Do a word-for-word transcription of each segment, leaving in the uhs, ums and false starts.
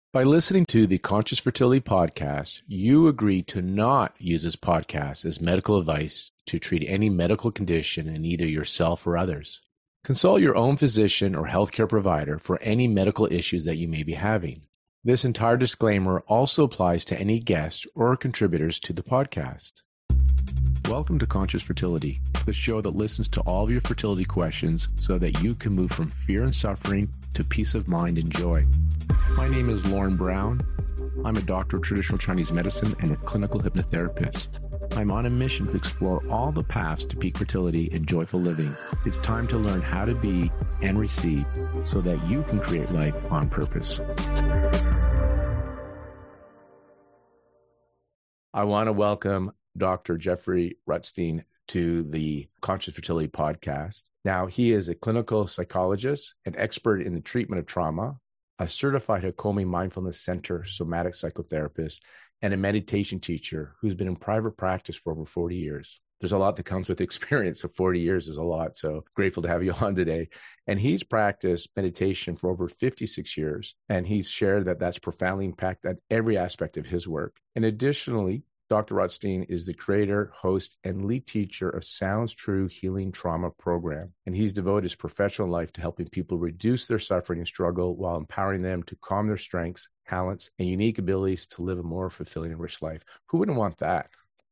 By listening to the Conscious Fertility Podcast, you agree to not use this podcast as medical advice to treat any medical condition in either yourself or others. Consult your own physician or healthcare provider for any medical issues that you may be having. This entire disclaimer also applies to any guests or contributors to the podcast. Welcome to Conscious Fertility, the show that listens to all of your fertility questions so that you can move from fear and suffering to peace of mind and joy. My name is Lauren Brown. I'm a doctor of traditional Chinese medicine and a clinical hypnotherapist. I'm on a mission to explore all the paths to peak fertility and joyful living. It's time to learn how to be and receive so that you can create life on purpose. I want to welcome Doctor Jeffrey Rutstein to the Conscious Fertility Podcast. Now, he is a clinical psychologist, an expert in the treatment of trauma, a certified Hakomi Mindfulness Center somatic psychotherapist, and a meditation teacher who's been in private practice for over forty years. There's a lot that comes with experience, so forty years is a lot, so grateful to have you on today. And he's practiced meditation for over fifty-six years, and he's shared that that's profoundly impacted every aspect of his work. And additionally, Doctor Rutstein is the creator, host, and lead teacher of Sounds True Healing Trauma Program, and he's devoted his professional life to helping people reduce their suffering and struggle while empowering them to calm their strengths, talents, and unique abilities to live a more fulfilling and rich life. Who wouldn't want that?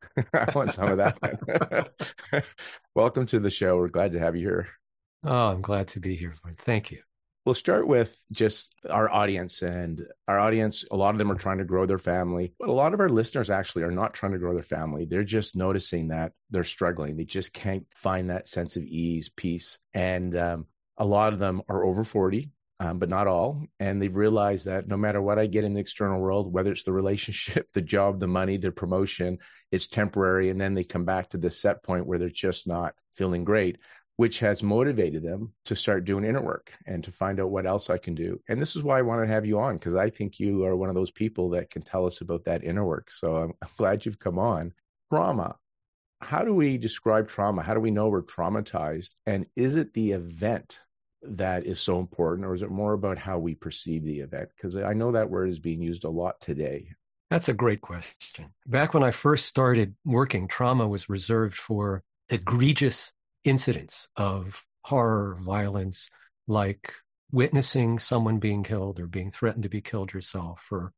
I want some of that. Welcome to the show. We're glad to have you here. Oh, I'm glad to be here, Lord. Thank you. We'll start with just our audience, and our audience, a lot of them are trying to grow their family, but a lot of our listeners actually are not trying to grow their family. They're just noticing that they're struggling. They just can't find that sense of ease, peace. And um, a lot of them are over forty, um, but not all. And they've realized that no matter what I get in the external world, whether it's the relationship, the job, the money, the promotion, it's temporary. And then they come back to this set point where they're just not feeling great, which has motivated them to start doing inner work and to find out what else I can do. And this is why I wanted to have you on, because I think you are one of those people that can tell us about that inner work. So I'm, I'm glad you've come on. Trauma. How do we describe trauma? How do we know we're traumatized? And is it the event that is so important, or is it more about how we perceive the event? Because I know that word is being used a lot today. That's a great question. Back when I first started working, trauma was reserved for egregious incidents of horror, violence, like witnessing someone being killed or being threatened to be killed yourself, or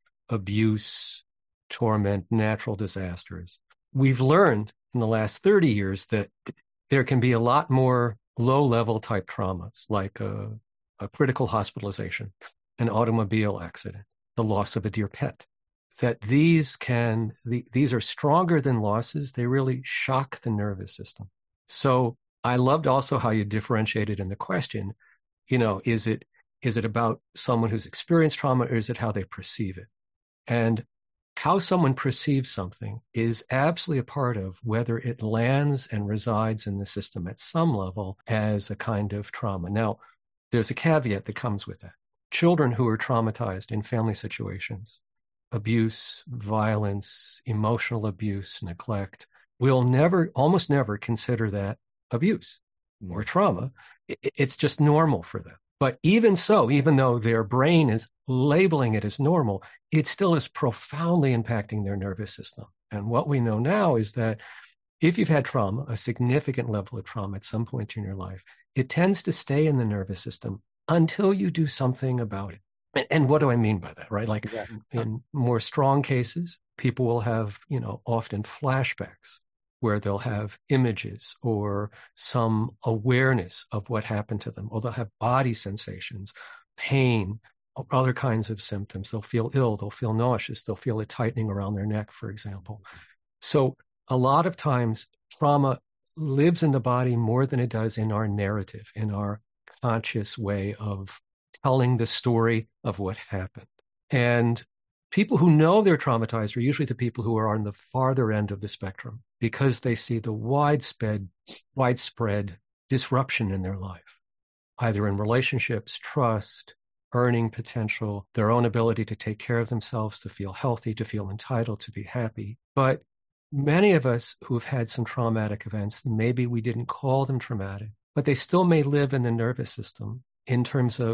abuse, torment, natural disasters. We've learned in the last thirty years that there can be a lot more low-level type traumas, like a, a critical hospitalization, an automobile accident, the loss of a dear pet, that these can, the, these are stronger than losses. They really shock the nervous system. So I loved also how you differentiated in the question, you know, is it is it about someone who's experienced trauma, or is it how they perceive it? And how someone perceives something is absolutely a part of whether it lands and resides in the system at some level as a kind of trauma. Now, there's a caveat that comes with that. Children who are traumatized in family situations, abuse, violence, emotional abuse, neglect, will never, almost never consider that abuse or trauma. It's just normal for them. But even so, even though their brain is labeling it as normal, it still is profoundly impacting their nervous system. And what we know now is that if you've had trauma, a significant level of trauma at some point in your life, it tends to stay in the nervous system until you do something about it. And, and what do I mean by that, right? Like exactly. In more strong cases, people will have, you know, often flashbacks, where they'll have images or some awareness of what happened to them, or they'll have body sensations, pain, or other kinds of symptoms. They'll feel ill, they'll feel nauseous, they'll feel a tightening around their neck, for example. So a lot of times trauma lives in the body more than it does in our narrative, in our conscious way of telling the story of what happened. And people who know they're traumatized are usually the people who are on the farther end of the spectrum, because they see the widespread, widespread disruption in their life, either in relationships, trust, earning potential, their own ability to take care of themselves, to feel healthy, to feel entitled, to be happy. But many of us who have had some traumatic events, maybe we didn't call them traumatic, but they still may live in the nervous system in terms of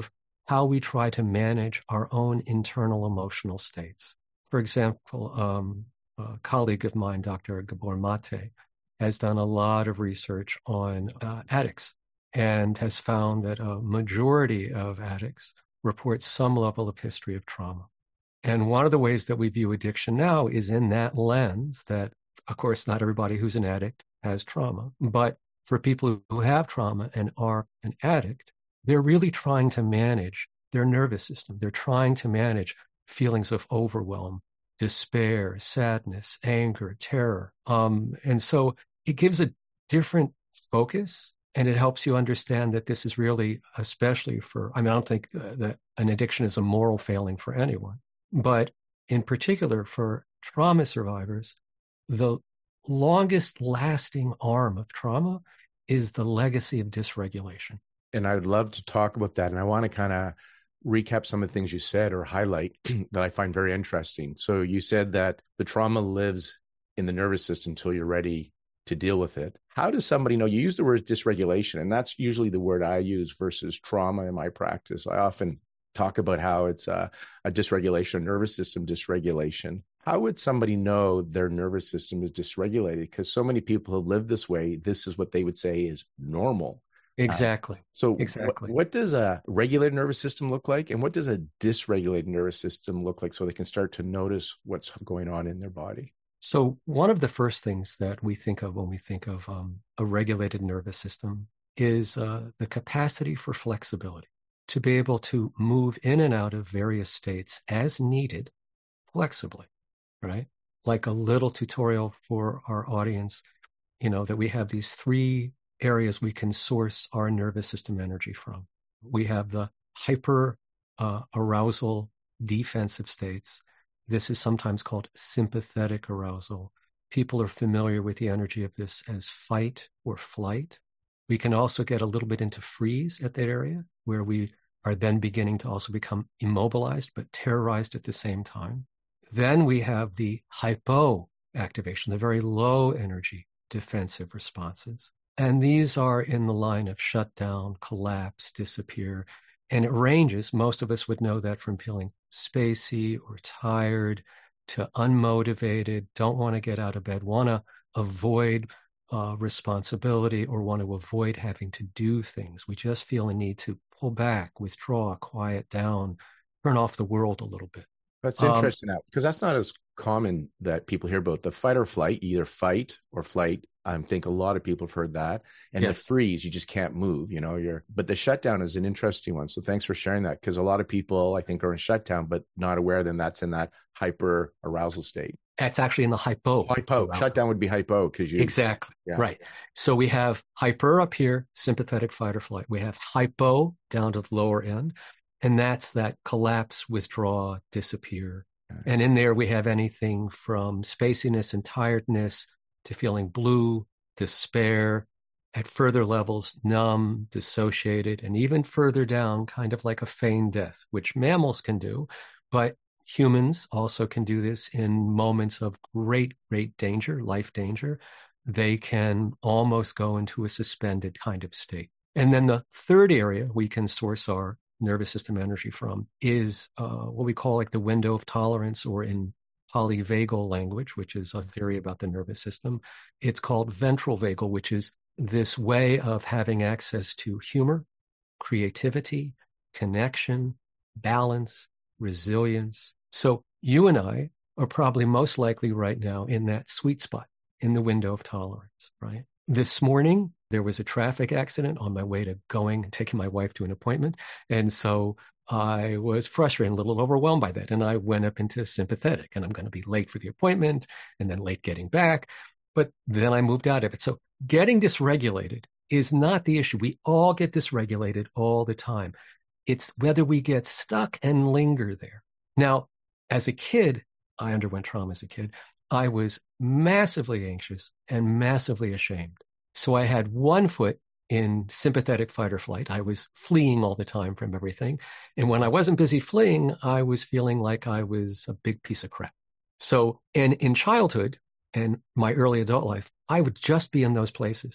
how we try to manage our own internal emotional states. For example, um, a colleague of mine, Doctor Gabor Mate, has done a lot of research on uh, addicts and has found that a majority of addicts report some level of history of trauma. And one of the ways that we view addiction now is in that lens that, of course, not everybody who's an addict has trauma, but for people who have trauma and are an addict, they're really trying to manage their nervous system. They're trying to manage feelings of overwhelm, despair, sadness, anger, terror. Um, and so it gives a different focus, and it helps you understand that this is really, especially for, I mean, I don't think uh, that an addiction is a moral failing for anyone, but in particular for trauma survivors, the longest lasting arm of trauma is the legacy of dysregulation. And I would love to talk about that. And I want to kind of recap some of the things you said or highlight that I find very interesting. So you said that the trauma lives in the nervous system until you're ready to deal with it. How does somebody know? You use the word dysregulation, and that's usually the word I use versus trauma in my practice. I often talk about how it's a, a dysregulation, nervous system dysregulation. How would somebody know their nervous system is dysregulated? Because so many people have lived this way. This is what they would say is normal. Exactly. Uh, so exactly. What, what does a regulated nervous system look like? And what does a dysregulated nervous system look like so they can start to notice what's going on in their body? So one of the first things that we think of when we think of um, a regulated nervous system is uh, the capacity for flexibility, to be able to move in and out of various states as needed flexibly, right? Like a little tutorial for our audience, you know, that we have these three areas we can source our nervous system energy from. We have the hyper uh, arousal defensive states. This is sometimes called sympathetic arousal. People are familiar with the energy of this as fight or flight. We can also get a little bit into freeze at that area, where we are then beginning to also become immobilized but terrorized at the same time. Then we have the hypo activation, the very low energy defensive responses. And these are in the line of shut down, collapse, disappear. And it ranges, most of us would know that from feeling spacey or tired to unmotivated, don't want to get out of bed, want to avoid uh, responsibility or want to avoid having to do things. We just feel a need to pull back, withdraw, quiet down, turn off the world a little bit. That's interesting, um, because that's not as common that people hear about the fight or flight, either fight or flight. I think a lot of people have heard that. And yes. The freeze, you just can't move, you know, you're, but the shutdown is an interesting one. So thanks for sharing that, because a lot of people, I think, are in shutdown, but not aware then that's in that hyper arousal state. That's actually in the hypo. Hypo. Arousal. Shutdown would be hypo because you. Exactly. Yeah. Right. So we have hyper up here, sympathetic fight or flight. We have hypo down to the lower end. And that's that collapse, withdraw, disappear. Okay. And in there, we have anything from spaciness and tiredness to feeling blue, despair, at further levels, numb, dissociated, and even further down, kind of like a feigned death, which mammals can do. But humans also can do this in moments of great, great danger, life danger. They can almost go into a suspended kind of state. And then the third area we can source our nervous system energy from is uh, what we call like the window of tolerance, or in polyvagal language, which is a theory about the nervous system, it's called ventral vagal, which is this way of having access to humor, creativity, connection, balance, resilience. So you and I are probably most likely right now in that sweet spot in the window of tolerance, right? This morning, there was a traffic accident on my way to going and taking my wife to an appointment. And so I was frustrated, a little overwhelmed by that. And I went up into sympathetic, and I'm going to be late for the appointment and then late getting back. But then I moved out of it. So getting dysregulated is not the issue. We all get dysregulated all the time. It's whether we get stuck and linger there. Now, as a kid, I underwent trauma as a kid. I was massively anxious and massively ashamed. So I had one foot in sympathetic fight or flight. I was fleeing all the time from everything. And when I wasn't busy fleeing, I was feeling like I was a big piece of crap. So, and in childhood and my early adult life, I would just be in those places.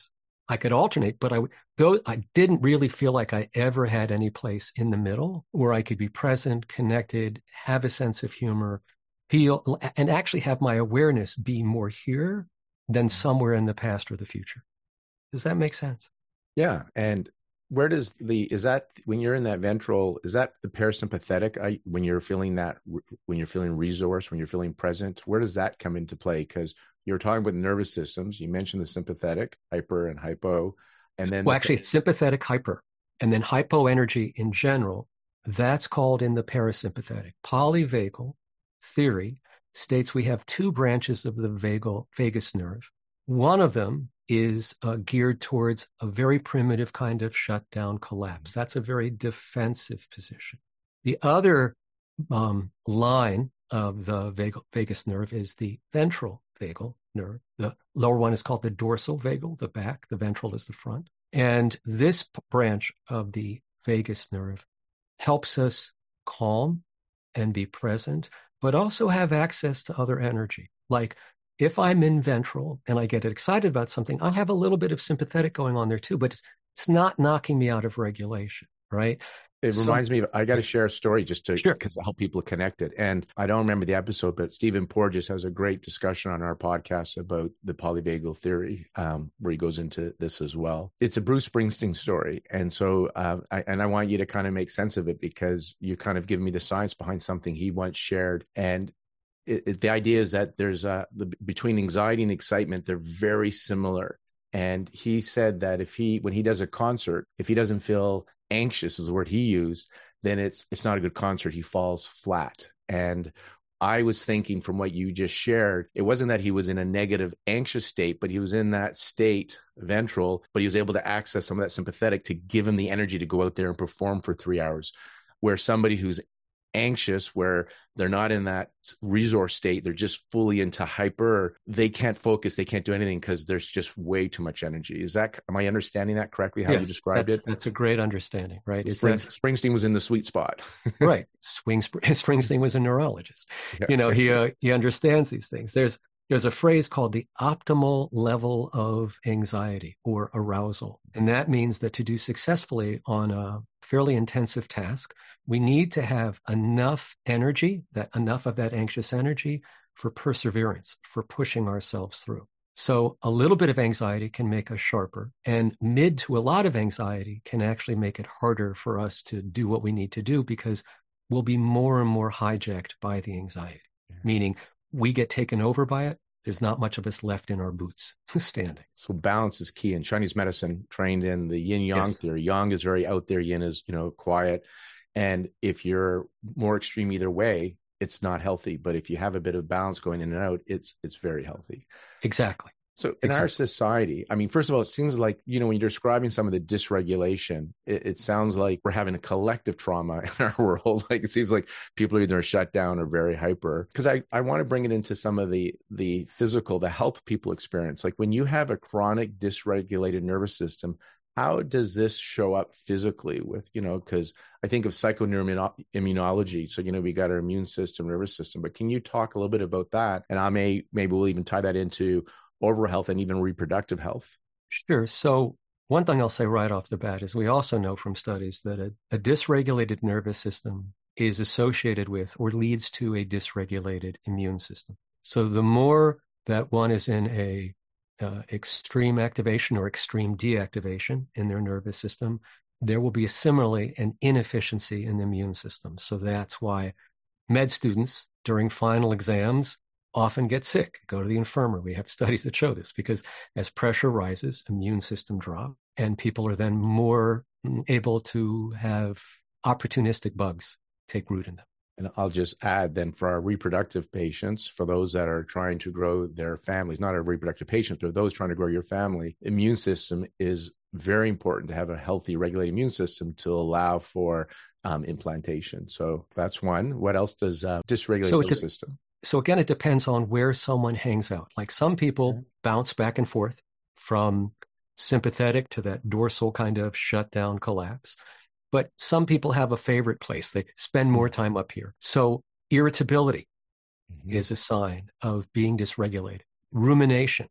I could alternate, but I though I didn't really feel like I ever had any place in the middle where I could be present, connected, have a sense of humor, feel, and actually have my awareness be more here than somewhere in the past or the future. Does that make sense? Yeah. And where does the, is that when you're in that ventral, is that the parasympathetic? I, when you're feeling that, when you're feeling resource, when you're feeling present, where does that come into play? Because you're talking about nervous systems. You mentioned the sympathetic, hyper and hypo. And then, well, the, actually, it's sympathetic, hyper, and then hypo energy in general. That's called in the parasympathetic. Polyvagal theory states we have two branches of the vagal, vagus nerve. One of them is uh, geared towards a very primitive kind of shutdown collapse. That's a very defensive position. The other um, line of the vagal, vagus nerve is the ventral vagal nerve. The lower one is called the dorsal vagal, the back. The ventral is the front. And this p- branch of the vagus nerve helps us calm and be present, but also have access to other energy. Like if I'm in ventral and I get excited about something, I have a little bit of sympathetic going on there too, but it's, it's not knocking me out of regulation, right? It So, reminds me of, I got to share a story just to, sure. because help people connect it. And I don't remember the episode, but Stephen Porges has a great discussion on our podcast about the polyvagal theory, um, where he goes into this as well. It's a Bruce Springsteen story. And so, uh, I, and I want you to kind of make sense of it because you kind of give me the science behind something he once shared. And it, it, the idea is that there's a, the, between anxiety and excitement, they're very similar. And he said that if he, when he does a concert, if he doesn't feel anxious is the word he used, then it's it's not a good concert. He falls flat. And I was thinking from what you just shared, it wasn't that he was in a negative, anxious state, but he was in that state, ventral, but he was able to access some of that sympathetic to give him the energy to go out there and perform for three hours. Where somebody who's anxious, where they're not in that resource state, they're just fully into hyper, they can't focus, they can't do anything because there's just way too much energy. Is that, am I understanding that correctly, how yes, you described that, it? That's a great understanding, right? Is Spring, that, Springsteen was in the sweet spot. right. Swing, Springsteen was a neurologist. Yeah. You know, he, uh, he understands these things. There's, there's a phrase called the optimal level of anxiety or arousal. And that means that to do successfully on a fairly intensive task, we need to have enough energy, that enough of that anxious energy for perseverance, for pushing ourselves through. So a little bit of anxiety can make us sharper, and mid to a lot of anxiety can actually make it harder for us to do what we need to do because we'll be more and more hijacked by the anxiety, yeah. Meaning we get taken over by it. There's not much of us left in our boots standing. So balance is key. In Chinese medicine, trained in the yin yang yes. theory, yang is very out there, yin is, you know, quiet. And if you're more extreme either way, it's not healthy. But if you have a bit of balance going in and out, it's it's very healthy. Exactly. So in exactly. our society, I mean, first of all, it seems like, you know, when you're describing some of the dysregulation, it, it sounds like we're having a collective trauma in our world. Like it seems like people are either shut down or very hyper. Because I, I want to bring it into some of the the physical, the health people experience. Like when you have a chronic dysregulated nervous system, how does this show up physically with, you know, because I think of psychoneuroimmunology. So, you know, we got our immune system, nervous system, but can you talk a little bit about that? And I may, maybe we'll even tie that into overall health and even reproductive health. Sure. So one thing I'll say right off the bat is we also know from studies that a, a dysregulated nervous system is associated with or leads to a dysregulated immune system. So the more that one is in a Uh, extreme activation or extreme deactivation in their nervous system, there will be a similarly an inefficiency in the immune system. So that's why med students during final exams often get sick, go to the infirmary. We have studies that show this because as pressure rises, immune system drop, and people are then more able to have opportunistic bugs take root in them. And I'll just add then for our reproductive patients, for those that are trying to grow their families, not our reproductive patients, but those trying to grow your family, immune system is very important to have a healthy, regulated immune system to allow for um, implantation. So that's one. What else does uh, dysregulate so the de- system? So again, it depends on where someone hangs out. Like some people okay. bounce back and forth from sympathetic to that dorsal kind of shutdown collapse. But some people have a favorite place. They spend more time up here. So irritability mm-hmm. is a sign of being dysregulated. Rumination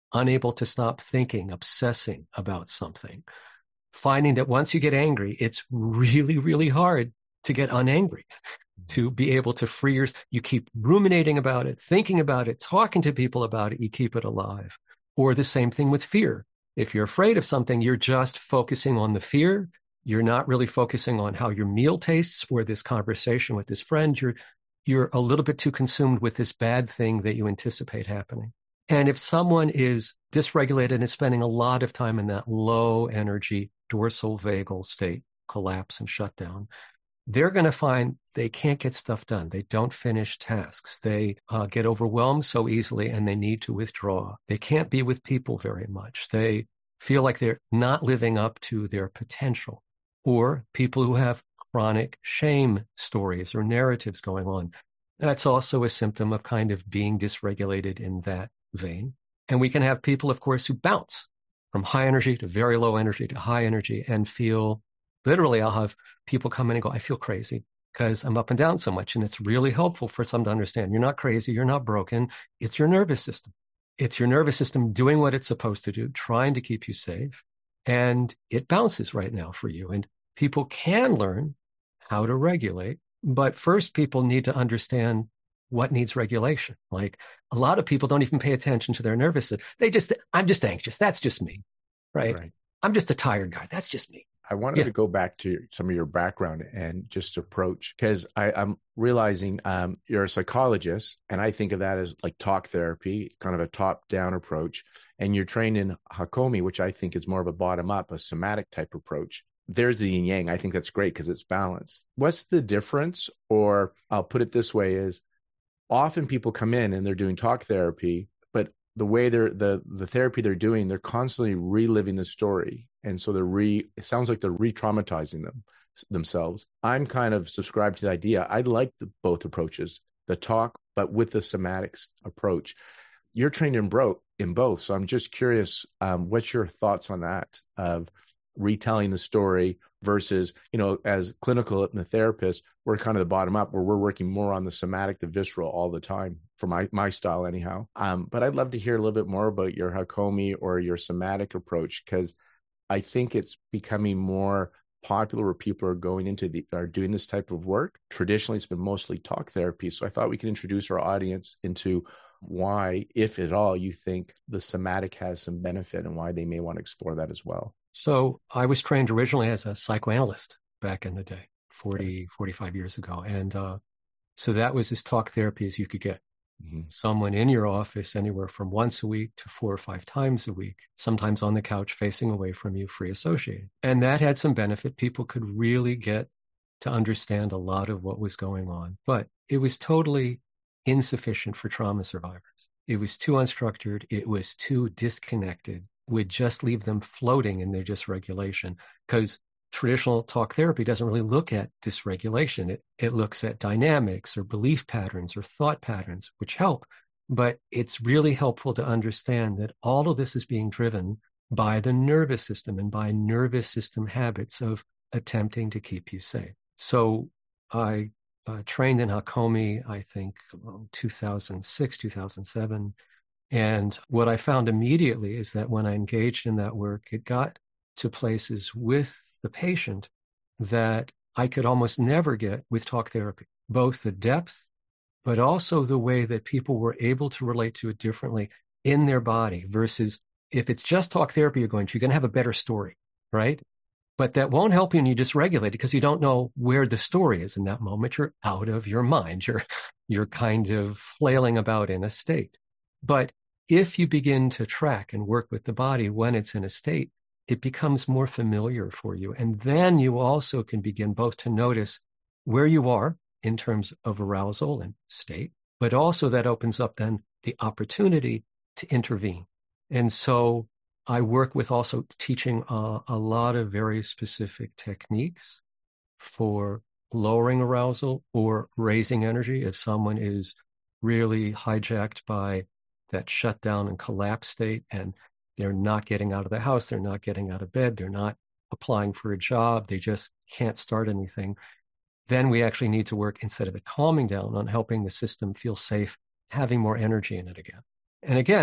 unable to stop thinking, obsessing about something, finding that once you get angry, it's really, really hard to get unangry, to be able to free your, you keep ruminating about it, thinking about it, talking to people about it, you keep it alive. Or the same thing with fear. If you're afraid of something, you're just focusing on the fear. You're not really focusing on how your meal tastes or this conversation with this friend. You're, you're a little bit too consumed with this bad thing that you anticipate happening. And if someone is dysregulated and spending a lot of time in that low energy dorsal vagal state, collapse and shutdown, they're going to find they can't get stuff done. They don't finish tasks. They uh, get overwhelmed so easily and they need to withdraw. They can't be with people very much. They feel like they're not living up to their potential. Or people who have chronic shame stories or narratives going on. That's also a symptom of kind of being dysregulated in that vein. And we can have people, of course, who bounce from high energy to very low energy to high energy and feel, literally, I'll have people come in and go, I feel crazy because I'm up and down so much. And it's really helpful for some to understand you're not crazy, you're not broken. It's your nervous system. It's your nervous system doing what it's supposed to do, trying to keep you safe. And it bounces right now for you. And people can learn how to regulate. But first, people need to understand what needs regulation. Like a lot of people don't even pay attention to their nervous system. They just, I'm just anxious. That's just me, right? right. I'm just a tired guy. That's just me. I wanted yeah. to go back to some of your background and just approach, because I'm realizing um, you're a psychologist, and I think of that as like talk therapy, kind of a top-down approach, and you're trained in Hakomi, which I think is more of a bottom-up, a somatic type approach. There's the yin yang. I think that's great because it's balanced. What's the difference? Or I'll put it this way is often people come in and they're doing talk therapy, but the way they're, the, the therapy they're doing, they're constantly reliving the story. And so they're re, it sounds like they're re-traumatizing them themselves. I'm kind of subscribed to the idea. I like the, both approaches, the talk, but with the somatics approach. You're trained in, bro, in both. So I'm just curious, um, what's your thoughts on that of retelling the story versus, you know, as clinical hypnotherapists, we're kind of the bottom up where we're working more on the somatic, the visceral all the time for my, my style anyhow. Um, but I'd love to hear a little bit more about your Hakomi or your somatic approach, because I think it's becoming more popular where people are going into the, are doing this type of work. Traditionally, it's been mostly talk therapy. So I thought we could introduce our audience into why, if at all, you think the somatic has some benefit and why they may want to explore that as well. So I was trained originally as a psychoanalyst back in the day, forty, forty-five years ago. And uh, so that was as talk therapy as you could get. Mm-hmm. Someone in your office anywhere from once a week to four or five times a week, sometimes on the couch facing away from you, free associated. And that had some benefit. People could really get to understand a lot of what was going on. But it was totally insufficient for trauma survivors. It was too unstructured. It was too disconnected. Would just leave them floating in their dysregulation, because traditional talk therapy doesn't really look at dysregulation. It, it looks at dynamics or belief patterns or thought patterns, which help. But it's really helpful to understand that all of this is being driven by the nervous system and by nervous system habits of attempting to keep you safe. So I uh, trained in Hakomi, I think, well, two thousand six, two thousand seven. And what I found immediately is that when I engaged in that work, it got to places with the patient that I could almost never get with talk therapy, both the depth, but also the way that people were able to relate to it differently in their body versus if it's just talk therapy you're going to, you're going to have a better story, right? But that won't help you and you dysregulate it because you don't know where the story is in that moment. You're out of your mind. You're, you're kind of flailing about in a state. But if you begin to track and work with the body when it's in a state, it becomes more familiar for you. And then you also can begin both to notice where you are in terms of arousal and state, but also that opens up then the opportunity to intervene. And so I work with also teaching a, a lot of very specific techniques for lowering arousal or raising energy if someone is really hijacked by that shutdown and collapse state, and they're not getting out of the house, they're not getting out of bed, they're not applying for a job, they just can't start anything. Then we actually need to work, instead of it calming down, on helping the system feel safe, having more energy in it again. And again,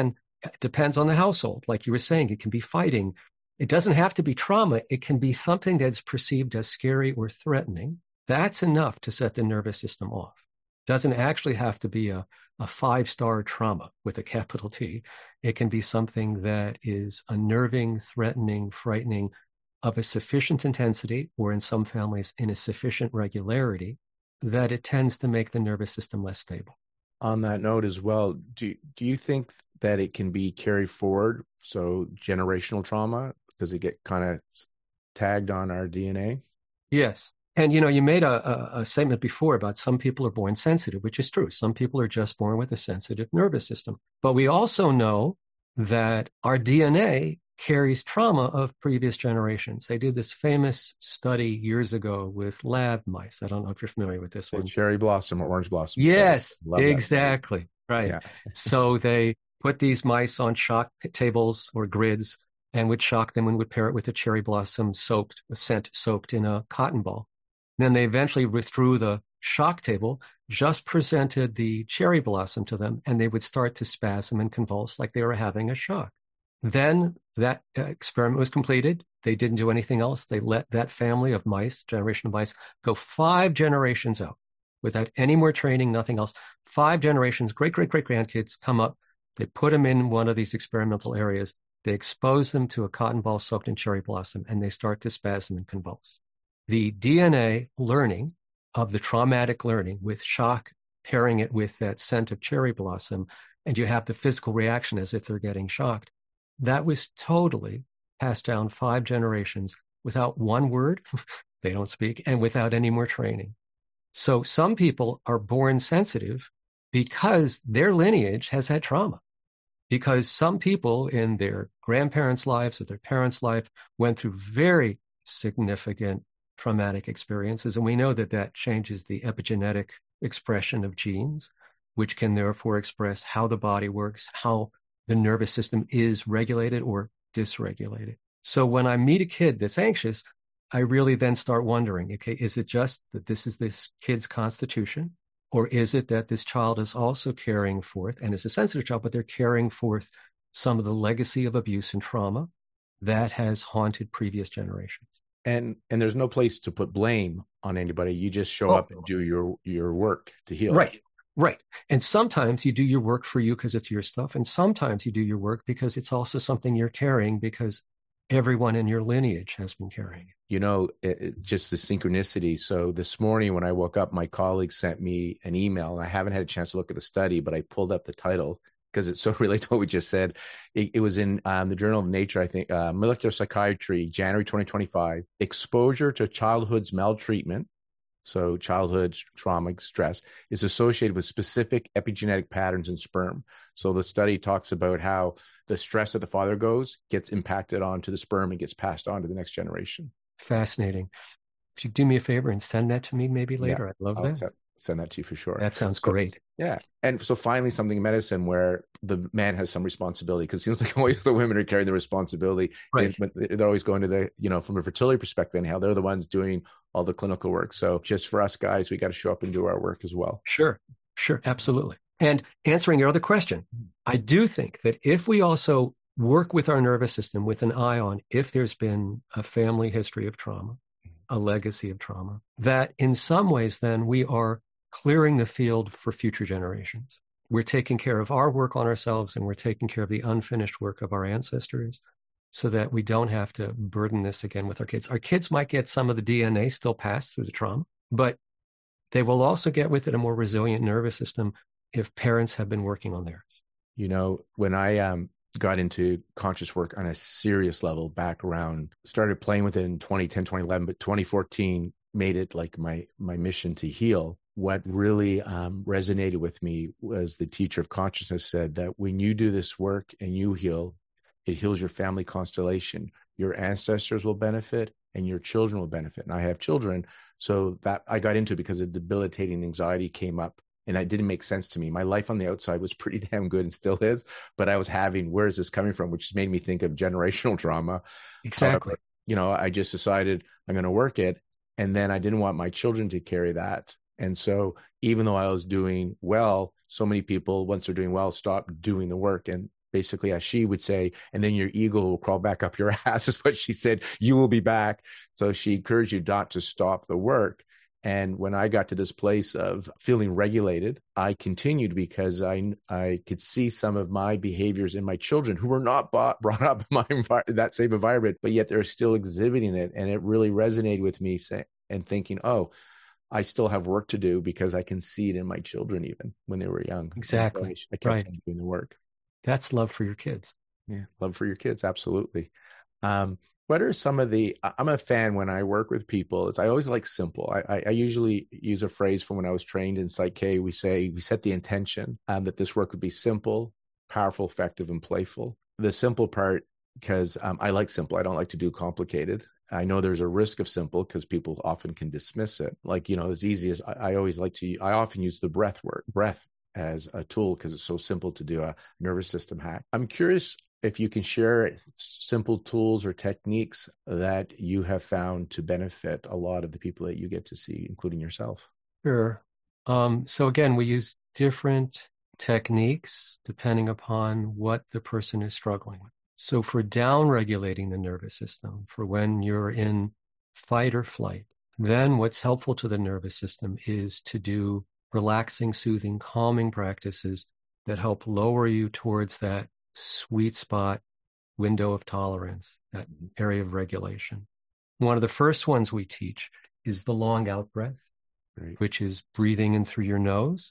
It depends on the household. Like you were saying, it can be fighting. It doesn't have to be trauma. It can be something that's perceived as scary or threatening. That's enough to set the nervous system off. Doesn't actually have to be a, a five-star trauma with a capital T. It can be something that is unnerving, threatening, frightening, of a sufficient intensity, or in some families, in a sufficient regularity, that it tends to make the nervous system less stable. On that note as well, do, do you think that it can be carried forward? So generational trauma, does it get kind of tagged on our D N A? Yes. And, you know, you made a, a, a statement before about some people are born sensitive, which is true. Some people are just born with a sensitive nervous system. But we also know that our D N A carries trauma of previous generations. They did this famous study years ago with lab mice. I don't know if you're familiar with this The one. Cherry blossom or orange blossom. Yes, exactly. Right. Yeah. So they put these mice on shock tables or grids and would shock them and would pair it with a cherry blossom soaked, a scent soaked in a cotton ball. Then they eventually withdrew the shock table, just presented the cherry blossom to them, and they would start to spasm and convulse like they were having a shock. Then that experiment was completed. They didn't do anything else. They let that family of mice, generation of mice, go five generations out without any more training, nothing else. Five generations, great, great, great grandkids come up. They put them in one of these experimental areas. They expose them to a cotton ball soaked in cherry blossom, and they start to spasm and convulse. The D N A learning of the traumatic learning with shock, pairing it with that scent of cherry blossom, and you have the physical reaction as if they're getting shocked. That was totally passed down five generations without one word, they don't speak, and without any more training. So some people are born sensitive because their lineage has had trauma. Because some people in their grandparents' lives or their parents' life went through very significant traumatic experiences. And we know that that changes the epigenetic expression of genes, which can therefore express how the body works, how the nervous system is regulated or dysregulated. So when I meet a kid that's anxious, I really then start wondering, okay, is it just that this is this kid's constitution? Or is it that this child is also carrying forth, and is a sensitive child, but they're carrying forth some of the legacy of abuse and trauma that has haunted previous generations? And and there's no place to put blame on anybody. You just show Oh. up and do your your work to heal. Right. Right. And sometimes you do your work for you because it's your stuff. And sometimes you do your work because it's also something you're carrying because everyone in your lineage has been carrying it. You know, it, it, just the synchronicity. So this morning when I woke up, my colleague sent me an email, and I haven't had a chance to look at the study, but I pulled up the title because it's so related to what we just said. It, it was in um, the Journal of Nature, I think, uh, Molecular Psychiatry, January twenty twenty-five, exposure to childhood's maltreatment. So childhood trauma, stress is associated with specific epigenetic patterns in sperm. So the study talks about how the stress that the father goes gets impacted onto the sperm and gets passed on to the next generation. Fascinating. If you do me a favor and send that to me maybe later, Yeah, I'd love I'll that. Send, send that to you for sure. That sounds so, great. Yeah. And so finally something in medicine where the man has some responsibility, because it seems like always the women are carrying the responsibility. Right. And, but they're always going to the, you know, from a fertility perspective, and how they're the ones doing all the clinical work. So just for us guys, we got to show up and do our work as well. Sure. Sure. Absolutely. And answering your other question, I do think that if we also work with our nervous system with an eye on if there's been a family history of trauma, a legacy of trauma, that in some ways then we are clearing the field for future generations. We're taking care of our work on ourselves, and we're taking care of the unfinished work of our ancestors so that we don't have to burden this again with our kids. Our kids might get some of the D N A still passed through the trauma, but they will also get with it a more resilient nervous system if parents have been working on theirs. You know, when I um, got into conscious work on a serious level back around, started playing with it in twenty ten, twenty eleven, but twenty fourteen made it like my my mission to heal. What really um, resonated with me was the teacher of consciousness said that when you do this work and you heal, it heals your family constellation. Your ancestors will benefit and your children will benefit. And I have children, so that I got into it because a debilitating anxiety came up, and it didn't make sense to me. My life on the outside was pretty damn good and still is, but I was having, where is this coming from? Which made me think of generational trauma. Exactly. However, you know, I just decided I'm going to work it. And then I didn't want my children to carry that. And so even though I was doing well, so many people, once they're doing well, stop doing the work. And basically, as she would say, and then your ego will crawl back up your ass, is what she said. You will be back. So she encouraged you not to stop the work. And when I got to this place of feeling regulated, I continued because I I could see some of my behaviors in my children who were not bought, brought up in my envi- that same environment, but yet they're still exhibiting it. And it really resonated with me say, and thinking, oh, I still have work to do because I can see it in my children even when they were young. Exactly. So I, I kept right. on doing the work. That's love for your kids. Yeah, love for your kids. Absolutely. Um, what are some of the, I'm a fan when I work with people, it's, I always like simple. I, I usually use a phrase from when I was trained in Psych K. We say, we set the intention um, that this work would be simple, powerful, effective, and playful. The simple part, because um, I like simple. I don't like to do complicated. I know there's a risk of simple because people often can dismiss it. Like, you know, as easy as I, I always like to, I often use the breath work, breath as a tool because it's so simple to do a nervous system hack. I'm curious if you can share simple tools or techniques that you have found to benefit a lot of the people that you get to see, including yourself. Sure. Um, so again, we use different techniques depending upon what the person is struggling with. So for down regulating the nervous system, for when you're in fight or flight, then what's helpful to the nervous system is to do relaxing, soothing, calming practices that help lower you towards that sweet spot window of tolerance, that area of regulation. One of the first ones we teach is the long out breath, right, which is breathing in through your nose,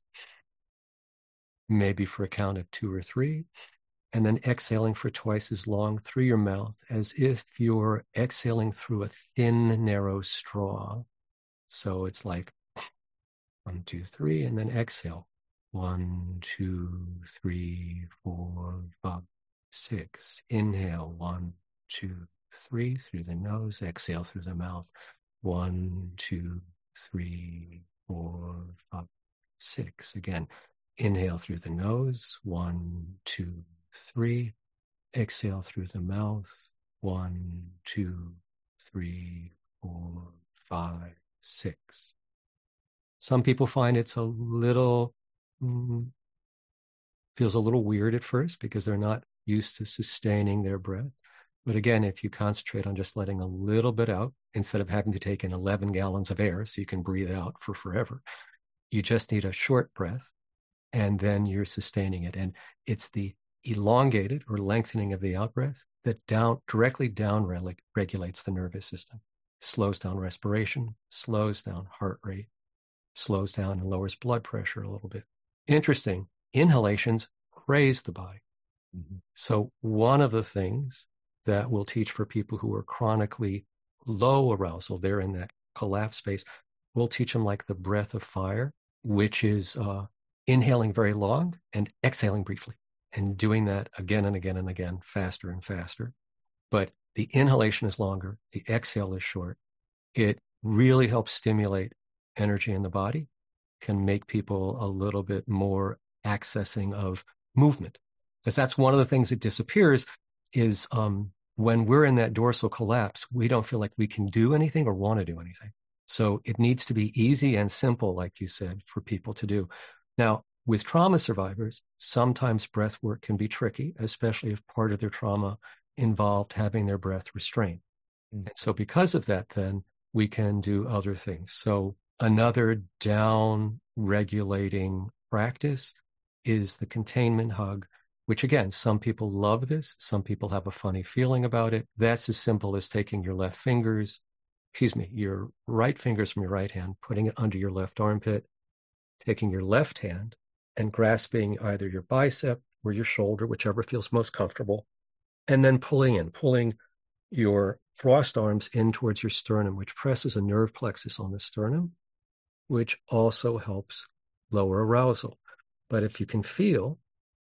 maybe for a count of two or three, and then exhaling for twice as long through your mouth, as if you're exhaling through a thin, narrow straw. So it's like one, two, three, and then exhale. One, two, three, four, five, six. Inhale, one, two, three, through the nose. Exhale through the mouth. One, two, three, four, five, six. Again, inhale through the nose. One, two, three. Exhale through the mouth. One, two, three, four, five, six. Some people find it's a little, mm, feels a little weird at first because they're not used to sustaining their breath. But again, if you concentrate on just letting a little bit out, instead of having to take in eleven gallons of air so you can breathe out for forever, you just need a short breath and then you're sustaining it. And it's the elongated or lengthening of the out breath that down directly down reg- regulates the nervous system, slows down respiration, slows down heart rate, slows down and lowers blood pressure a little bit. Interesting, inhalations raise the body. Mm-hmm. So one of the things that we'll teach for people who are chronically low arousal, they're in that collapse space, we'll teach them like the breath of fire, which is uh, inhaling very long and exhaling briefly, and doing that again and again and again, faster and faster. But the inhalation is longer, the exhale is short. It really helps stimulate energy in the body, can make people a little bit more accessing of movement. Because that's one of the things that disappears is um, when we're in that dorsal collapse, we don't feel like we can do anything or want to do anything. So it needs to be easy and simple, like you said, for people to do. Now, with trauma survivors, sometimes breath work can be tricky, especially if part of their trauma involved having their breath restrained. Mm. And so because of that, then we can do other things. So another down regulating practice is the containment hug, which again, some people love this. Some people have a funny feeling about it. That's as simple as taking your left fingers, excuse me, your right fingers from your right hand, putting it under your left armpit, taking your left hand and grasping either your bicep or your shoulder, whichever feels most comfortable, and then pulling in, pulling your crossed arms in towards your sternum, which presses a nerve plexus on the sternum, which also helps lower arousal. But if you can feel,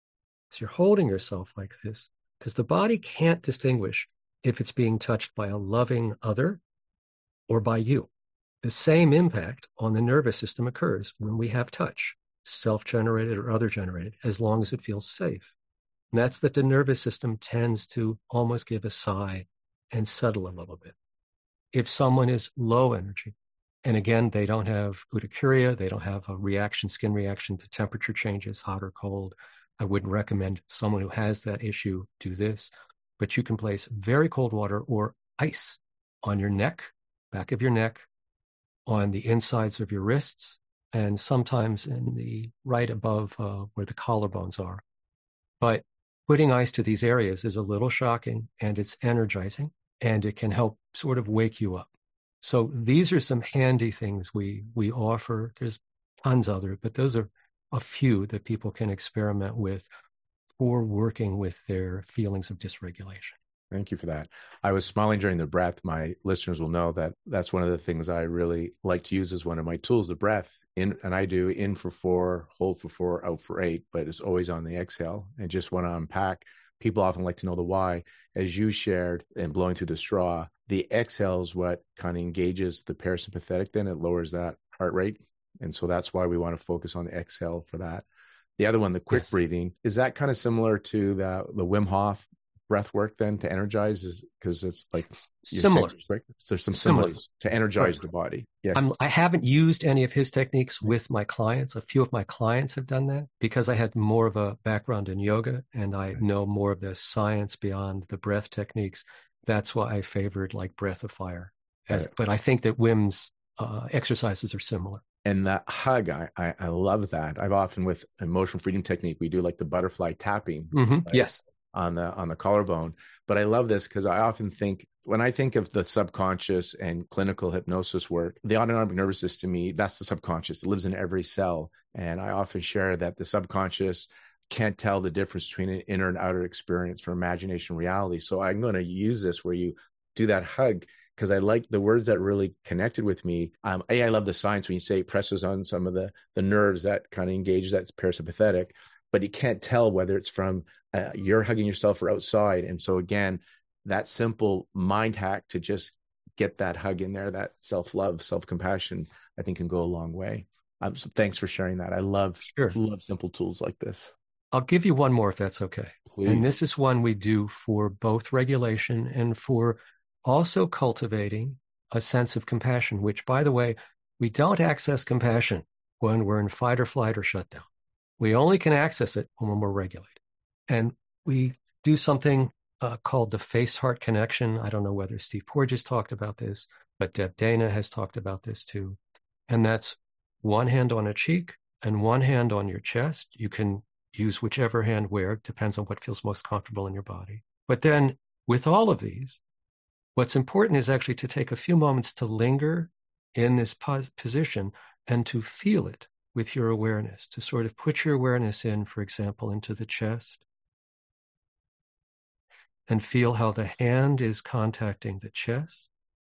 as you're holding yourself like this, because the body can't distinguish if it's being touched by a loving other or by you. The same impact on the nervous system occurs when we have touch, self-generated or other-generated, as long as it feels safe. And that's that the nervous system tends to almost give a sigh and settle a little bit. If someone is low energy, and again, they don't have urticaria, they don't have a reaction, skin reaction to temperature changes, hot or cold, I wouldn't recommend someone who has that issue do this, but you can place very cold water or ice on your neck, back of your neck, on the insides of your wrists, and sometimes in the right above uh, where the collarbones are. But putting ice to these areas is a little shocking, and it's energizing, and it can help sort of wake you up. So these are some handy things we we offer. There's tons other, but those are a few that people can experiment with for working with their feelings of dysregulation. Thank you for that. I was smiling during the breath. My listeners will know that that's one of the things I really like to use as one of my tools, the breath. In, and I do in for four, hold for four, out for eight, but it's always on the exhale. And just want to unpack, people often like to know the why. As you shared, and blowing through the straw, the exhale is what kind of engages the parasympathetic, then it lowers that heart rate. And so that's why we want to focus on the exhale for that. The other one, the quick yes. breathing, is that kind of similar to the, the Wim Hof breath work then to energize? Is because it's like similar. Saying, right? There's some similars to energize right. the body. Yes. I'm, I haven't used any of his techniques with my clients. A few of my clients have done that because I had more of a background in yoga and I right. know more of the science beyond the breath techniques. That's why I favored like Breath of Fire. As, right. But I think that Wim's uh, exercises are similar. And that hug, I, I I love that. I've often with emotional freedom technique, we do like the butterfly tapping. Mm-hmm. Right? Yes. on the on the collarbone. But I love this because I often think, when I think of the subconscious and clinical hypnosis work, the autonomic nervous system, to me, that's the subconscious. It lives in every cell. And I often share that the subconscious can't tell the difference between an inner and outer experience for imagination and reality. So I'm going to use this where you do that hug, because I like the words that really connected with me. Um, A, I love the science when you say it presses on some of the, the nerves that kind of engage that parasympathetic, but you can't tell whether it's from uh, you're hugging yourself or outside. And so again, that simple mind hack to just get that hug in there, that self-love, self-compassion, I think can go a long way. Um, so thanks for sharing that. I love, sure. love simple tools like this. I'll give you one more if that's okay. Please. And this is one we do for both regulation and for also cultivating a sense of compassion, which, by the way, we don't access compassion when we're in fight or flight or shutdown. We only can access it when we're regulated. And we do something uh, called the face-heart connection. I don't know whether Steve Porges talked about this, but Deb Dana has talked about this too. And that's one hand on a cheek and one hand on your chest. You can use whichever hand where, it depends on what feels most comfortable in your body. But then with all of these, what's important is actually to take a few moments to linger in this pos- position and to feel it with your awareness, to sort of put your awareness in, for example, into the chest and feel how the hand is contacting the chest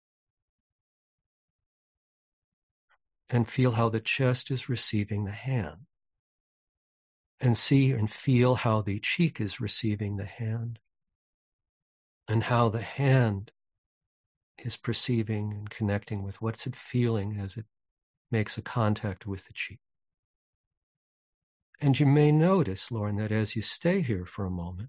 and feel how the chest is receiving the hand and see and feel how the cheek is receiving the hand and how the hand is perceiving and connecting with what's it feeling as it makes a contact with the cheek. And you may notice, Lauren, that as you stay here for a moment,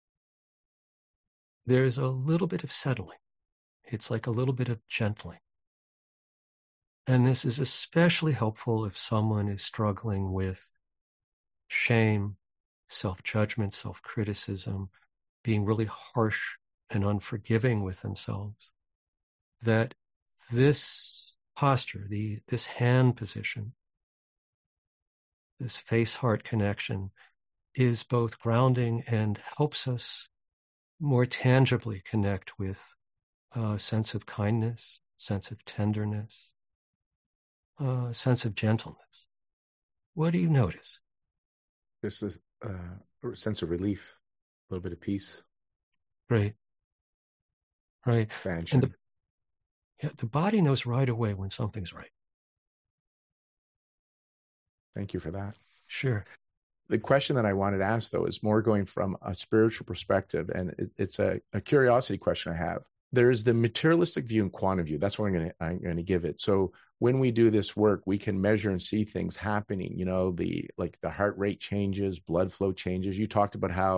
there's a little bit of settling. It's like a little bit of gentling. And this is especially helpful if someone is struggling with shame, self-judgment, self-criticism, being really harsh and unforgiving with themselves. That this posture, the this hand position, this face-heart connection is both grounding and helps us more tangibly connect with a sense of kindness, sense of tenderness, a sense of gentleness. What do you notice? There's a, uh, a sense of relief, a little bit of peace. Right. Right. Expansion. And the, yeah, the body knows right away when something's right. Thank you for that. Sure. The question that I wanted to ask, though, is more going from a spiritual perspective, and it, it's a, a curiosity question I have. There's the materialistic view and quantum view. That's what I'm going to I'm going to give it. So when we do this work, we can measure and see things happening. You know, the like the heart rate changes, blood flow changes. You talked about how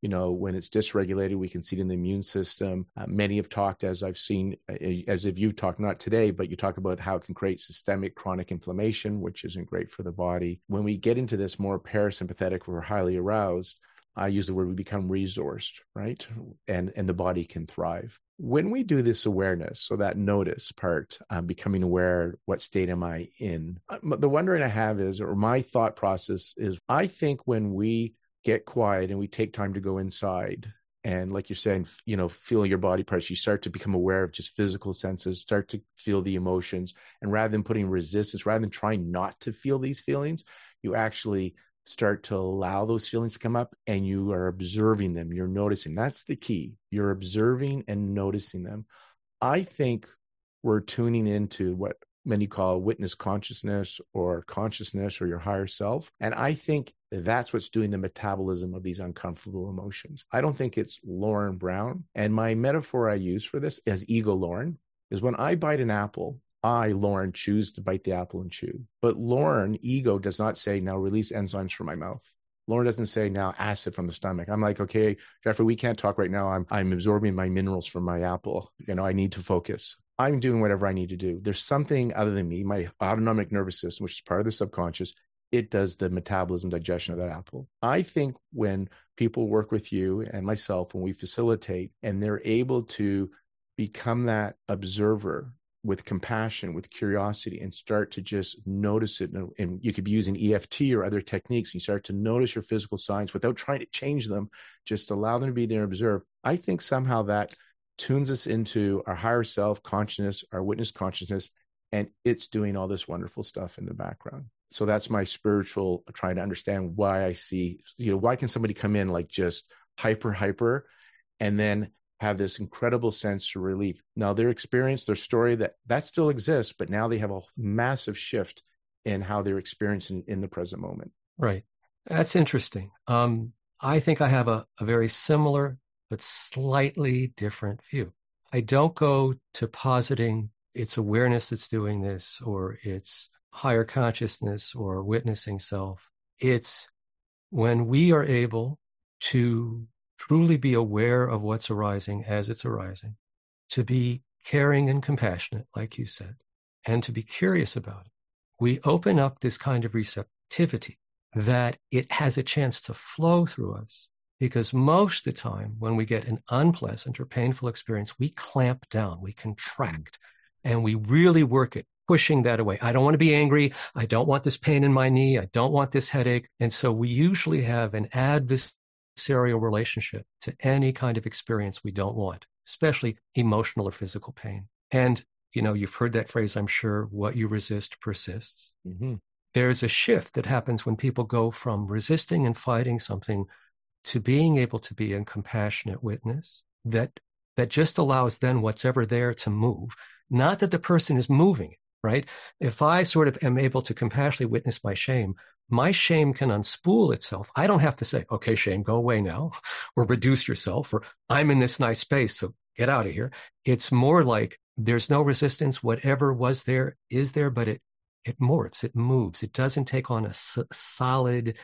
You know, when it's dysregulated, we can see it in the immune system. Uh, many have talked, as I've seen, as if you've talked, not today, but you talk about how it can create systemic chronic inflammation, which isn't great for the body. When we get into this more parasympathetic, we're highly aroused, I use the word we become resourced, right? And, and the body can thrive. When we do this awareness, so that notice part, um, becoming aware, what state am I in? The wondering I have is, or my thought process is, I think when we get quiet and we take time to go inside and, like you're saying, you know, feel your body parts, you start to become aware of just physical senses, start to feel the emotions. And rather than putting resistance, rather than trying not to feel these feelings, you actually start to allow those feelings to come up and you are observing them. You're noticing. That's the key. You're observing and noticing them. I think we're tuning into what many call witness consciousness or consciousness or your higher self. And I think that's what's doing the metabolism of these uncomfortable emotions. I don't think it's Lauren Brown. And my metaphor I use for this as ego Lauren is when I bite an apple, I, Lauren, choose to bite the apple and chew. But Lauren, ego, does not say, now release enzymes from my mouth. Lauren doesn't say, now acid from the stomach. I'm like, okay, Jeffrey, we can't talk right now. I'm I'm absorbing my minerals from my apple. You know, I need to focus. I'm doing whatever I need to do. There's something other than me, my autonomic nervous system, which is part of the subconscious. It does the metabolism, digestion of that apple. I think when people work with you and myself, when we facilitate and they're able to become that observer with compassion, with curiosity, and start to just notice it. And, and you could be using E F T or other techniques. You start to notice your physical signs without trying to change them. Just allow them to be there and observe. I think somehow that tunes us into our higher self consciousness, our witness consciousness, and it's doing all this wonderful stuff in the background. So that's my spiritual trying to understand why I see, you know, why can somebody come in like just hyper, hyper, and then have this incredible sense of relief. Now their experience, their story, that that still exists, but now they have a massive shift in how they're experiencing in the present moment. Right. That's interesting. Um, I think I have a, a very similar but slightly different view. I don't go to positing it's awareness that's doing this or it's higher consciousness or witnessing self. It's when we are able to truly be aware of what's arising as it's arising, to be caring and compassionate, like you said, and to be curious about it. We open up this kind of receptivity that it has a chance to flow through us, because most of the time when we get an unpleasant or painful experience, we clamp down, we contract, and we really work at pushing that away. I don't want to be angry. I don't want this pain in my knee. I don't want this headache. And so we usually have an adversarial serial relationship to any kind of experience we don't want, especially emotional or physical pain. And, you know, you've heard that phrase, I'm sure, what you resist persists. Mm-hmm. There's a shift that happens when people go from resisting and fighting something to being able to be a compassionate witness that, that just allows then what's ever there to move. Not that the person is moving, right? If I sort of am able to compassionately witness my shame, my shame can unspool itself. I don't have to say, okay, shame, go away now, or reduce yourself, or I'm in this nice space, so get out of here. It's more like there's no resistance. Whatever was there is there, but it it morphs, it moves. It doesn't take on a s- solid,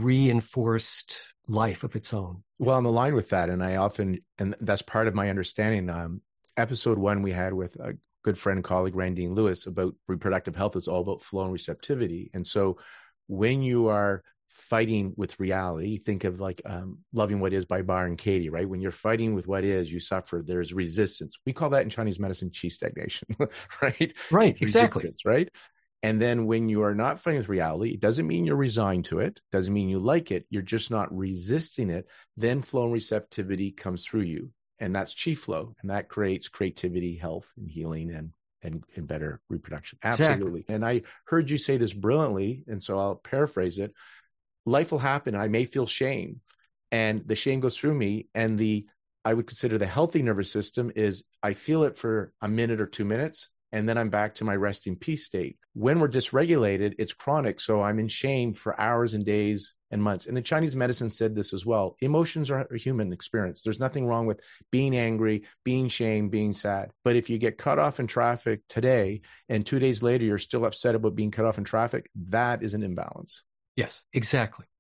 reinforced life of its own. Well, I'm aligned with that. And I often, and that's part of my understanding. Um, episode one we had with a good friend and colleague, Randine Lewis, about reproductive health is all about flow and receptivity. And so when you are fighting with reality, think of like um, Loving What Is by Byron Katie, right? When you're fighting with what is, you suffer, there's resistance. We call that in Chinese medicine qi stagnation, right? Right, exactly. Right? And then when you are not fighting with reality, it doesn't mean you're resigned to it, doesn't mean you like it, you're just not resisting it. Then flow and receptivity comes through you. And that's qi flow. And that creates creativity, health, and healing, and And, and better reproduction. Absolutely. Exactly. And I heard you say this brilliantly, and so I'll paraphrase it. Life will happen. I may feel shame, and the shame goes through me. And the, I would consider the healthy nervous system is I feel it for a minute or two minutes, and then I'm back to my resting peace state. When we're dysregulated, it's chronic. So I'm in shame for hours and days and months. And the Chinese medicine said this as well. Emotions are a human experience. There's nothing wrong with being angry, being shamed, being sad. But if you get cut off in traffic today and two days later, you're still upset about being cut off in traffic, that is an imbalance. Yes, exactly.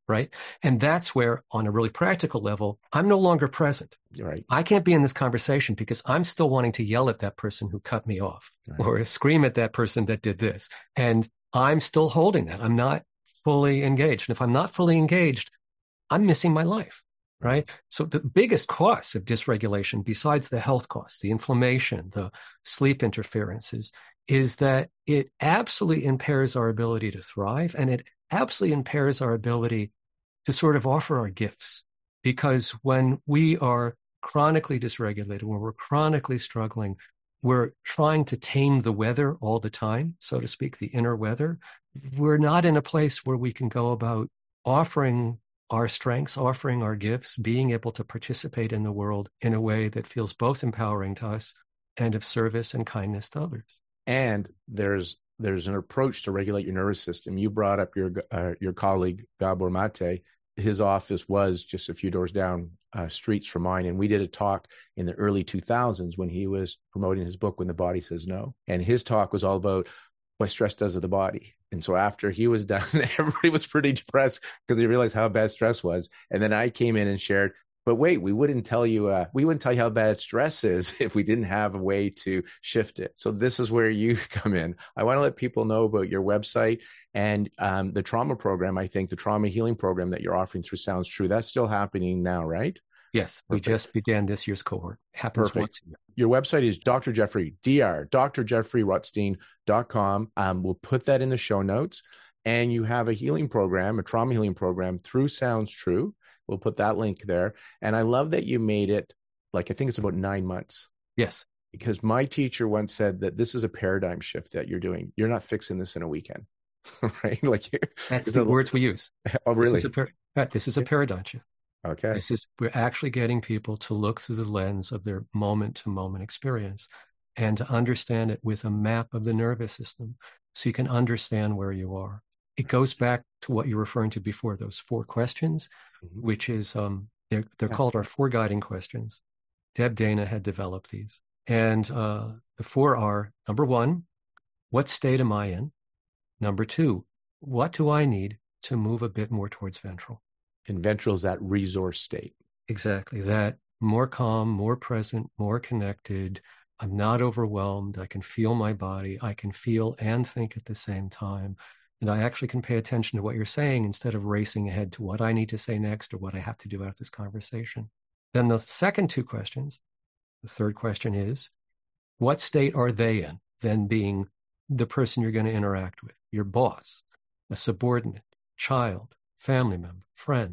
right? And that's where, on a really practical level, I'm no longer present. Right. I can't be in this conversation because I'm still wanting to yell at that person who cut me off, right, or scream at that person that did this. And I'm still holding that. I'm not fully engaged. And if I'm not fully engaged, I'm missing my life, right? So the biggest costs of dysregulation, besides the health costs, the inflammation, the sleep interferences, is that it absolutely impairs our ability to thrive, and it absolutely impairs our ability to sort of offer our gifts. Because when we are chronically dysregulated, when we're chronically struggling, we're trying to tame the weather all the time, so to speak, the inner weather. We're not in a place where we can go about offering our strengths, offering our gifts, being able to participate in the world in a way that feels both empowering to us and of service and kindness to others. And there's there's an approach to regulate your nervous system. You brought up your uh, your colleague Gabor Mate. His office was just a few doors down uh, streets from mine, and we did a talk in the early two thousands when he was promoting his book When the Body Says No, and his talk was all about what stress does to the body. And so after he was done, everybody was pretty depressed because they realized how bad stress was. And then I came in and shared, but wait, we wouldn't tell you, uh, we wouldn't tell you how bad stress is if we didn't have a way to shift it. So this is where you come in. I want to let people know about your website and um, the trauma program. I think the trauma healing program that you're offering through Sounds True, that's still happening now, right? Yes, Perfect. We just began this year's cohort. Happens Perfect. Once a year. Your website is Doctor Jeffrey, D R, D R Jeffrey Rutstein dot com. Um, we'll put that in the show notes. And you have a healing program, a trauma healing program through Sounds True. We'll put that link there. And I love that you made it, like, I think it's about nine months. Yes. Because my teacher once said that this is a paradigm shift that you're doing. You're not fixing this in a weekend, right? Like That's the a, words we use. Oh, really? This is a, par- this is a paradigm shift. Okay. This is, we're actually getting people to look through the lens of their moment to moment experience and to understand it with a map of the nervous system so you can understand where you are. It goes back to what you're referring to before, those four questions, mm-hmm. which is, um, they're, they're yeah. called our four guiding questions. Deb Dana had developed these. And uh, the four are, number one, what state am I in? Number two, what do I need to move a bit more towards ventral? And ventral is that resource state. Exactly. That more calm, more present, more connected. I'm not overwhelmed. I can feel my body. I can feel and think at the same time. And I actually can pay attention to what you're saying instead of racing ahead to what I need to say next or what I have to do after this conversation. Then the second two questions, the third question is, what state are they in? Then being the person you're going to interact with, your boss, a subordinate, child, family member, friend.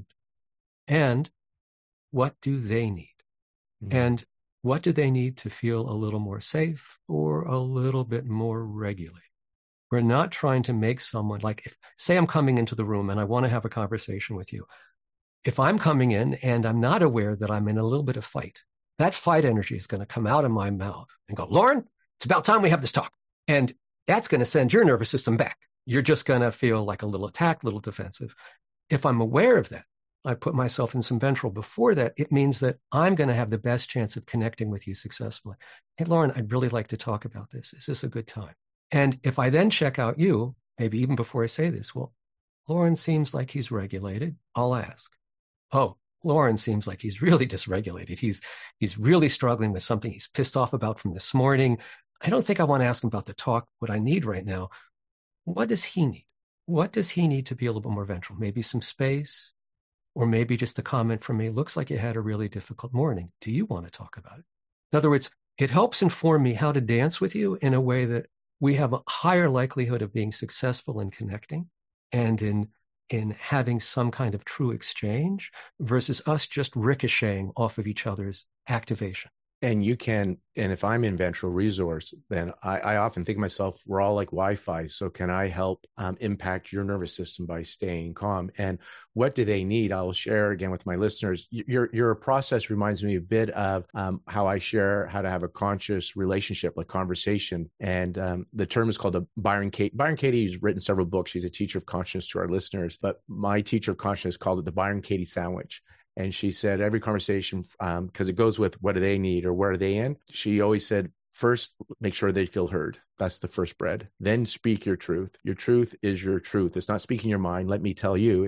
And what do they need? Mm-hmm. And what do they need to feel a little more safe or a little bit more regulated? We're not trying to make someone, like, if, say I'm coming into the room and I want to have a conversation with you. If I'm coming in and I'm not aware that I'm in a little bit of fight, that fight energy is going to come out of my mouth and go, Lauren, it's about time we have this talk. And that's going to send your nervous system back. You're just going to feel like a little attacked, a little defensive. If I'm aware of that, I put myself in some ventral before that, it means that I'm going to have the best chance of connecting with you successfully. Hey, Lauren, I'd really like to talk about this. Is this a good time? And if I then check out you, maybe even before I say this, well, Lauren seems like he's regulated. I'll ask, oh, Lauren seems like he's really dysregulated. He's, he's really struggling with something he's pissed off about from this morning. I don't think I want to ask him about the talk, what I need right now. What does he need? What does he need to be a little bit more ventral? Maybe some space, or maybe just a comment from me. Looks like you had a really difficult morning. Do you want to talk about it? In other words, it helps inform me how to dance with you in a way that we have a higher likelihood of being successful in connecting and in, in having some kind of true exchange versus us just ricocheting off of each other's activation. And you can, and if I'm in ventral resource, then I, I often think of myself, we're all like Wi-Fi. So can I help um, impact your nervous system by staying calm? And what do they need? I'll share again with my listeners. Your your process reminds me a bit of um, how I share how to have a conscious relationship, like conversation. And um, the term is called a Byron Katie. Byron Katie has written several books. She's a teacher of consciousness to our listeners. But my teacher of consciousness called it the Byron Katie sandwich. And she said every conversation, um, because it goes with what do they need or where are they in? She always said, first, make sure they feel heard. That's the first bread. Then speak your truth. Your truth is your truth. It's not speaking your mind. Let me tell you. It's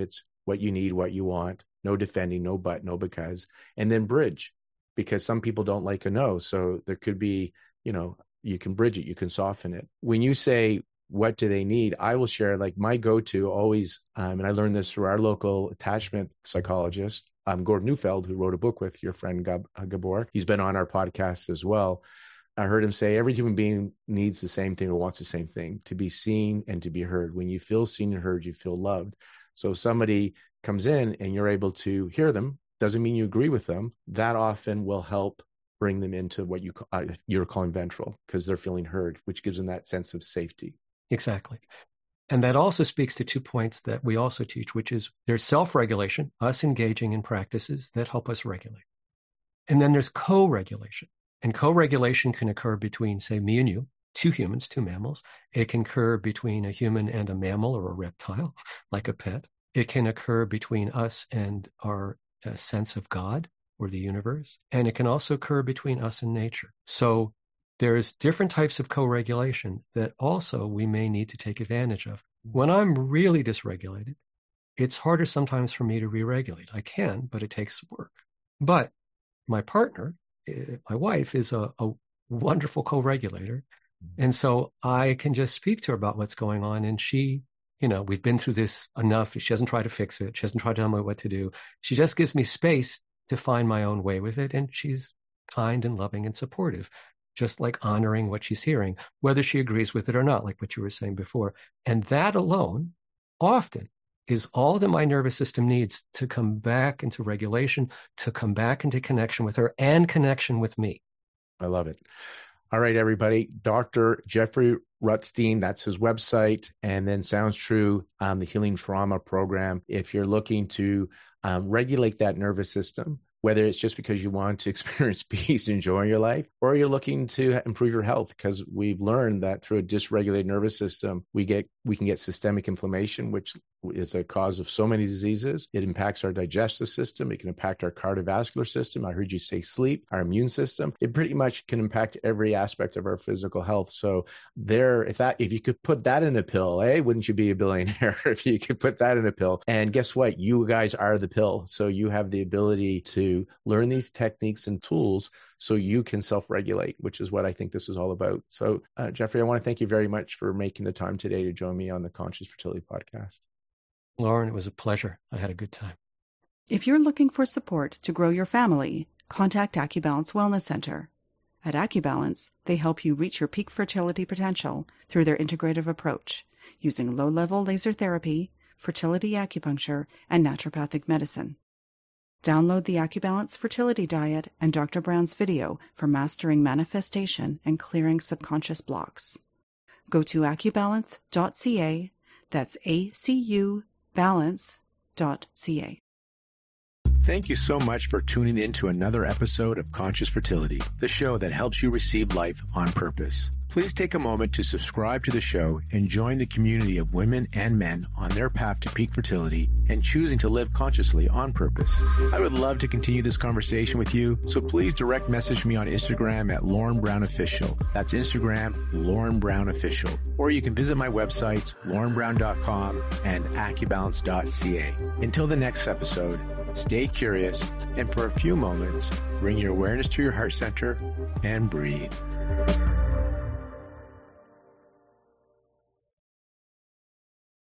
what you need, what you want, no defending, no but, no because, and then bridge, because some people don't like a no. So there could be, you know, you can bridge it, you can soften it. When you say, what do they need? I will share like my go-to always, um, and I learned this through our local attachment psychologist, um, Gordon Neufeld, who wrote a book with your friend Gab- Gabor. He's been on our podcast as well. I heard him say every human being needs the same thing or wants the same thing, to be seen and to be heard. When you feel seen and heard, you feel loved. So if somebody comes in and you're able to hear them, doesn't mean you agree with them. That often will help bring them into what you uh, you're calling ventral, because they're feeling heard, which gives them that sense of safety. Exactly. And that also speaks to two points that we also teach, which is there's self-regulation, us engaging in practices that help us regulate. And then there's co-regulation. And co-regulation can occur between, say, me and you, two humans, two mammals. It can occur between a human and a mammal or a reptile, like a pet. It can occur between us and our uh, sense of God or the universe. And it can also occur between us and nature. So there's different types of co-regulation that also we may need to take advantage of. When I'm really dysregulated, it's harder sometimes for me to re-regulate. I can, but it takes work. But my partner, my wife, is a, a wonderful co-regulator. And so I can just speak to her about what's going on. And she, you know, we've been through this enough. She doesn't try to fix it. She doesn't try to tell me what to do. She just gives me space to find my own way with it. And she's kind and loving and supportive, just like honoring what she's hearing, whether she agrees with it or not, like what you were saying before. And that alone often is all that my nervous system needs to come back into regulation, to come back into connection with her and connection with me. I love it. All right, everybody. Doctor Jeffrey Rutstein, that's his website. And then Sounds True, um, the Healing Trauma Program. If you're looking to um, regulate that nervous system, whether it's just because you want to experience peace and joy in your life, or you're looking to improve your health, because we've learned that through a dysregulated nervous system, we get we can get systemic inflammation, which is a cause of so many diseases. It impacts our digestive system. It can impact our cardiovascular system. I heard you say sleep, our immune system. It pretty much can impact every aspect of our physical health. So there, if that, if you could put that in a pill, eh, wouldn't you be a billionaire if you could put that in a pill? And guess what? You guys are the pill. So you have the ability to learn these techniques and tools so you can self-regulate, which is what I think this is all about. So uh, Jeffrey, I want to thank you very much for making the time today to join me on the Conscious Fertility Podcast. Lauren, it was a pleasure. I had a good time. If you're looking for support to grow your family, contact AccuBalance Wellness Center. At AccuBalance, they help you reach your peak fertility potential through their integrative approach, using low-level laser therapy, fertility acupuncture, and naturopathic medicine. Download the AccuBalance Fertility Diet and Doctor Brown's video for mastering manifestation and clearing subconscious blocks. Go to accubalance dot c a, that's A C U balance dot c a. Thank you so much for tuning in to another episode of Conscious Fertility, the show that helps you receive life on purpose. Please take a moment to subscribe to the show and join the community of women and men on their path to peak fertility and choosing to live consciously on purpose. I would love to continue this conversation with you, so please direct message me on Instagram at Lauren Brown Official. That's Instagram, Lauren Brown Official. Or you can visit my websites, lauren brown dot com and accubalance dot c a. Until the next episode, stay curious, and for a few moments, bring your awareness to your heart center and breathe.